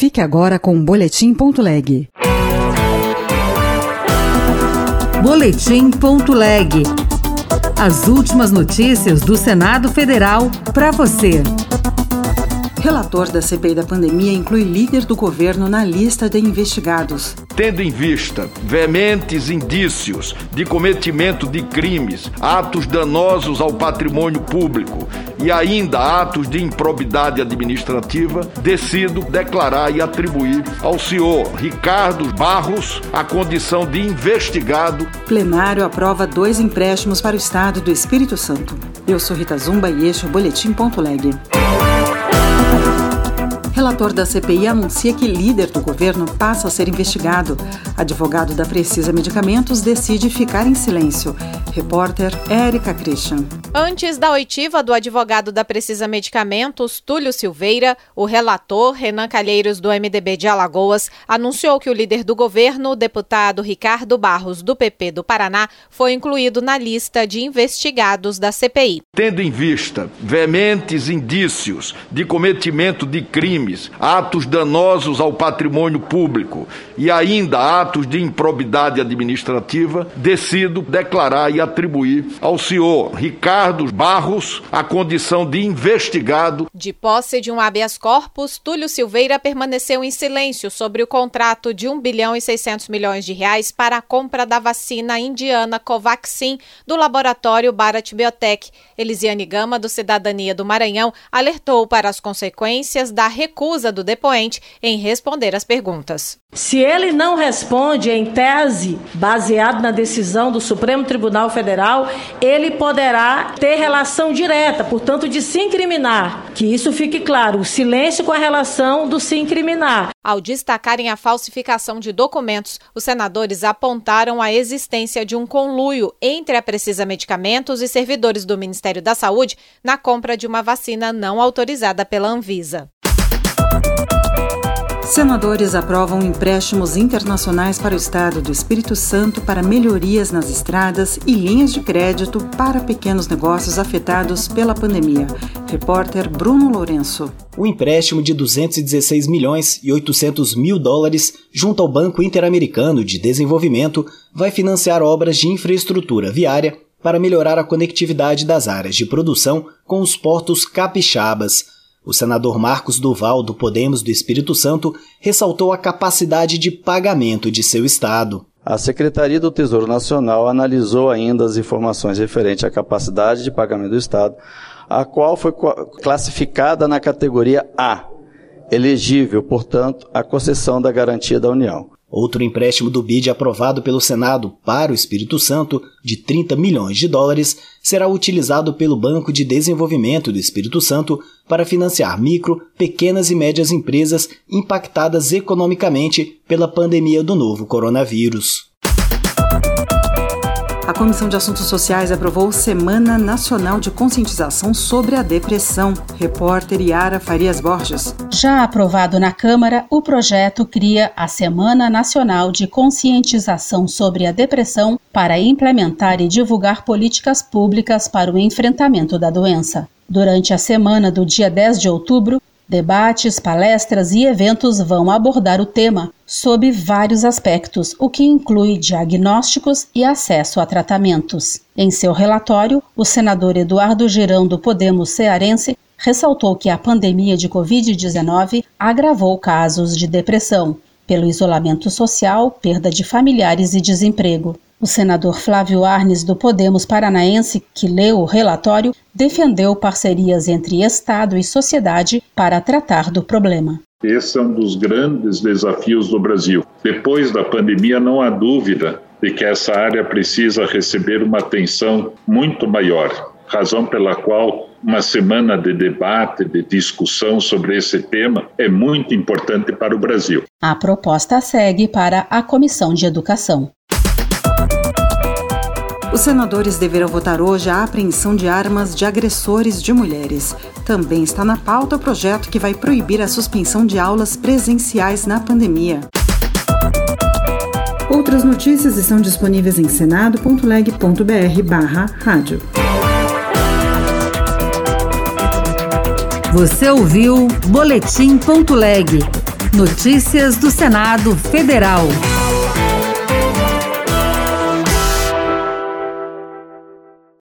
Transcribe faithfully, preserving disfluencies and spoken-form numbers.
Fique agora com o Boletim ponto leg. Boletim ponto leg. As últimas notícias do Senado Federal para você. Relator da C P I da pandemia inclui líder do governo na lista de investigados. Tendo em vista veementes indícios de cometimento de crimes, atos danosos ao patrimônio público e ainda atos de improbidade administrativa, decido declarar e atribuir ao senhor Ricardo Barros a condição de investigado. Plenário aprova dois empréstimos para o Estado do Espírito Santo. Eu sou Rita Zumba e este é o Boletim ponto leg. Relator da C P I anuncia que líder do governo passa a ser investigado. Advogado da Precisa Medicamentos decide ficar em silêncio. Repórter Érica Christian. Antes da oitiva do advogado da Precisa Medicamentos, Túlio Silveira, o relator, Renan Calheiros, do M D B de Alagoas, anunciou que o líder do governo, o deputado Ricardo Barros, do P P do Paraná, foi incluído na lista de investigados da C P I. Tendo em vista veementes indícios de cometimento de crimes, atos danosos ao patrimônio público e ainda atos de improbidade administrativa, decido declarar e atribuir ao senhor Ricardo Barros a condição de investigado. De posse de um habeas corpus, Túlio Silveira permaneceu em silêncio sobre o contrato de um bilhão e seiscentos milhões de reais para a compra da vacina indiana Covaxin do laboratório Bharat Biotech. Elisiane Gama, do Cidadania do Maranhão, alertou para as consequências da recusa do depoente em responder às perguntas. Se ele não responde em tese, baseado na decisão do Supremo Tribunal Federal, ele poderá ter relação direta, portanto, de se incriminar. Que isso fique claro, o silêncio com a relação do se incriminar. Ao destacarem a falsificação de documentos, os senadores apontaram a existência de um conluio entre a Precisa Medicamentos e servidores do Ministério da Saúde na compra de uma vacina não autorizada pela Anvisa. Senadores aprovam empréstimos internacionais para o Estado do Espírito Santo para melhorias nas estradas e linhas de crédito para pequenos negócios afetados pela pandemia. Repórter Bruno Lourenço. O empréstimo de duzentos e dezesseis milhões e oitocentos mil dólares junto ao Banco Interamericano de Desenvolvimento vai financiar obras de infraestrutura viária para melhorar a conectividade das áreas de produção com os portos capixabas. O senador Marcos Duval, do Podemos do Espírito Santo, ressaltou a capacidade de pagamento de seu estado. A Secretaria do Tesouro Nacional analisou ainda as informações referentes à capacidade de pagamento do estado, a qual foi classificada na categoria A, elegível, portanto, à concessão da garantia da União. Outro empréstimo do B I D aprovado pelo Senado para o Espírito Santo, de trinta milhões de dólares, será utilizado pelo Banco de Desenvolvimento do Espírito Santo para financiar micro, pequenas e médias empresas impactadas economicamente pela pandemia do novo coronavírus. A Comissão de Assuntos Sociais aprovou Semana Nacional de Conscientização sobre a Depressão. Repórter Yara Farias Borges. Já aprovado na Câmara, o projeto cria a Semana Nacional de Conscientização sobre a Depressão para implementar e divulgar políticas públicas para o enfrentamento da doença. Durante a semana do dia dez de outubro, debates, palestras e eventos vão abordar o tema sob vários aspectos, o que inclui diagnósticos e acesso a tratamentos. Em seu relatório, o senador Eduardo Girão, do Podemos cearense, ressaltou que a pandemia de covid dezenove agravou casos de depressão, pelo isolamento social, perda de familiares e desemprego. O senador Flávio Arnes, do Podemos paranaense, que leu o relatório, defendeu parcerias entre Estado e sociedade para tratar do problema. Esse é um dos grandes desafios do Brasil. Depois da pandemia, não há dúvida de que essa área precisa receber uma atenção muito maior, razão pela qual uma semana de debate, de discussão sobre esse tema é muito importante para o Brasil. A proposta segue para a Comissão de Educação. Os senadores deverão votar hoje a apreensão de armas de agressores de mulheres. Também está na pauta o projeto que vai proibir a suspensão de aulas presenciais na pandemia. Outras notícias estão disponíveis em senado ponto leg ponto br barra rádio. Você ouviu Boletim ponto leg. Notícias do Senado Federal.